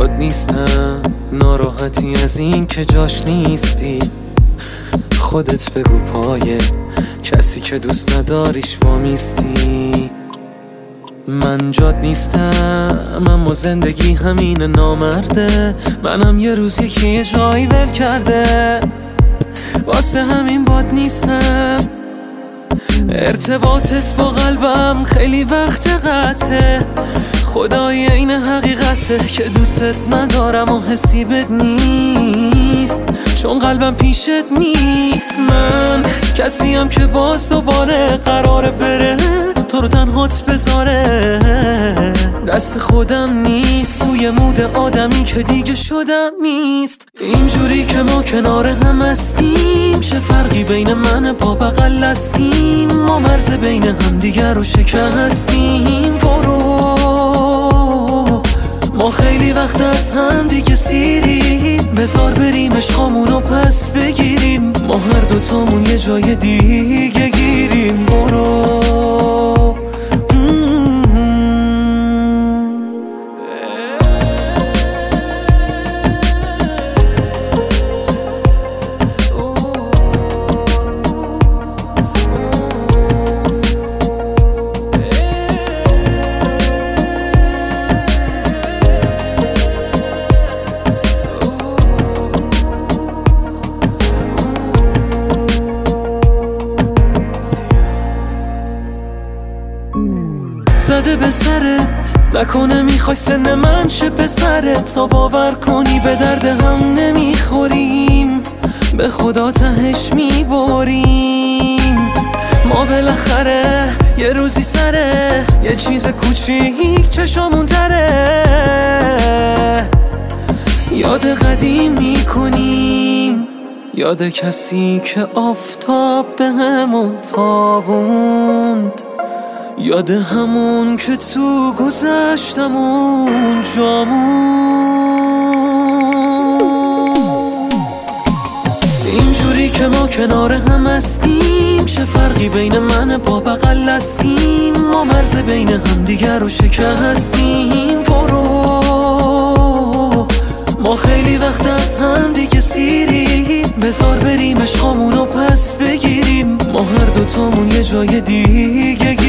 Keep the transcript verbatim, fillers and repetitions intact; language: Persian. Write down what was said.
باد نیستم، ناراحتی از این که جاش نیستی. خودت بگو پای کسی که دوست نداریش وامیستی. من جاد نیستم اما زندگی همین نامرده. منم یه روز یکی یه جایی ول کرده، واسه همین باد نیستم. ارتباطت با قلبم خیلی وقت قطعه، خدای این حقیقته که دوستت ندارم و حسی بد نیست، چون قلبم پیشت نیست. من کسیم که باز دوباره قراره بره تو رو تنهات بذاره. دست خودم نیست، توی مود آدمی که دیگه شدم نیست. اینجوری که ما کنار هم هستیم، چه فرقی بین من با بغل هستیم؟ ما مرز بین هم دیگر رو شکستیم. برو ما خیلی وقت از هم دیگه سیریم، بذار بریم عشقامونو پس بگیریم. ما هر دوتامون یه جای دیگه گیریم. برو زده به سرت، نکنه میخوای سن من شه پسرت. تا باور کنی به درد هم نمیخوریم، به خدا تهش میباریم. ما بالاخره یه روزی سره یه چیز کوچیک چشامون تره، یاد قدیم میکنیم، یاد کسی که آفتاب به همون تابوند، یاد همون که تو گذشتمون جامون. اینجوری که ما کنار هم هستیم، چه فرقی بین من با بغل هستیم؟ ما مرز بین هم دیگر رو شکستیم. برو ما خیلی وقت از هم دیگه سیریم، بذار بریم عشقامونو پس بگیریم. ما هر دوتامون یه جای دیگه